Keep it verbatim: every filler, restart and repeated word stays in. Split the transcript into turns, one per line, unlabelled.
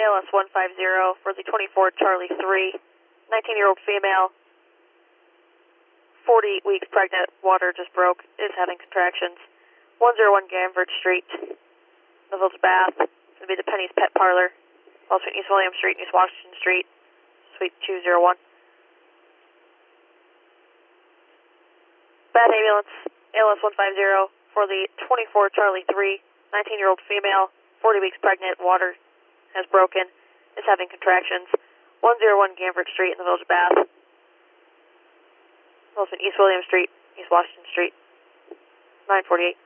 L S one five zero for the twenty-four Charlie three, nineteen-year-old female, forty weeks pregnant, water just broke, is having contractions. one oh one Gamford Street, the Village Bath. It's going to be the Penny's Pet Parlor, also East William Street, East Washington Street, Suite two oh one. Bath ambulance, A L S one five zero for the twenty-four Charlie three, nineteen-year-old female, forty weeks pregnant, water has broken, is having contractions. one oh one Gamford Street in the Village Bath. Also East William Street, East Washington Street, nine forty-eight.